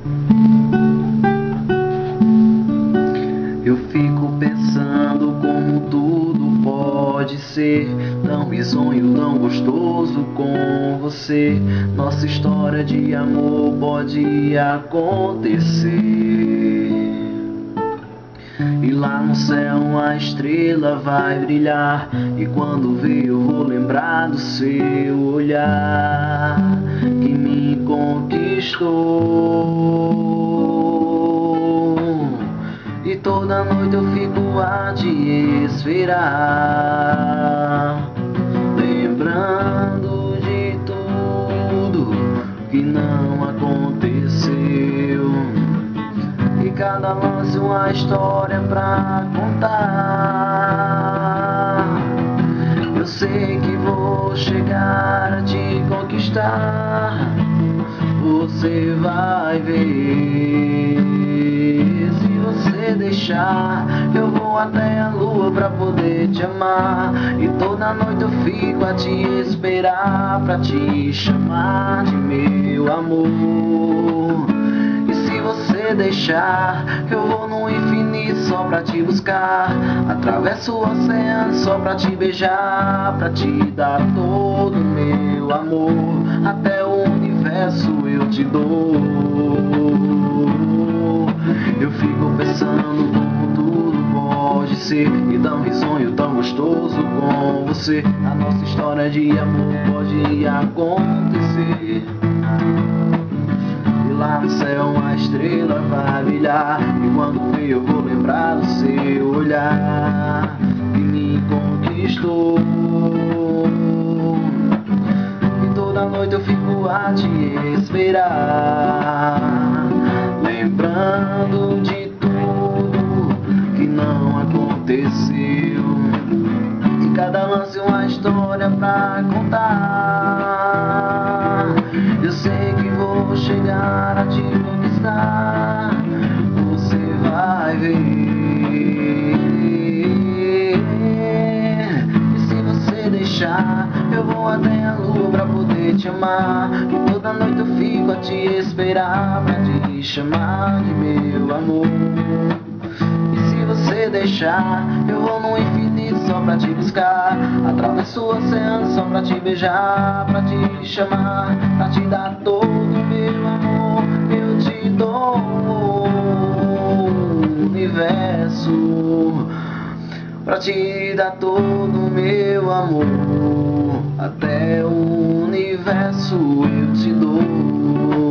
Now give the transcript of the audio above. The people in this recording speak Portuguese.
Eu fico pensando como tudo pode ser tão risonho, tão gostoso com você. Nossa história de amor pode acontecer. E lá no céu a estrela vai brilhar, e quando ver eu vou lembrar do seu olhar que me conquistou. E toda noite eu fico a te esperar, lembrando de tudo que não aconteceu. E cada lance uma história pra contar. Eu sei que vou chegar a te conquistar. Você vai ver. Se você deixar, eu vou até a lua pra poder te amar. E toda noite eu fico a te esperar, pra te chamar de meu amor. E se você deixar, eu vou no infinito só pra te buscar. Atravesso o oceano só pra te beijar, pra te dar todo o meu amor. Até o universo eu te dou. Eu fico pensando como tudo pode ser, e tão risonho, tão gostoso com você. A nossa história de amor pode acontecer. E lá no céu uma estrela vai brilhar, e quando ver eu vou lembrar do seu olhar que me conquistou. E toda noite eu fico a te esperar, lembrando de tudo que não aconteceu. E cada lance uma história pra contar. Eu sei que vou chegar a te conquistar. Você vai ver. E se você deixar, eu vou até a lua pra poder te amar. E toda noite eu fico a te esperar, pra te chamar de meu amor. E se você deixar, eu vou no infinito só pra te buscar. Atravesso o oceano só pra te beijar, pra te chamar, pra te dar todo o meu amor. Eu te dou o universo, pra te dar todo o meu amor. Até o universo eu te dou.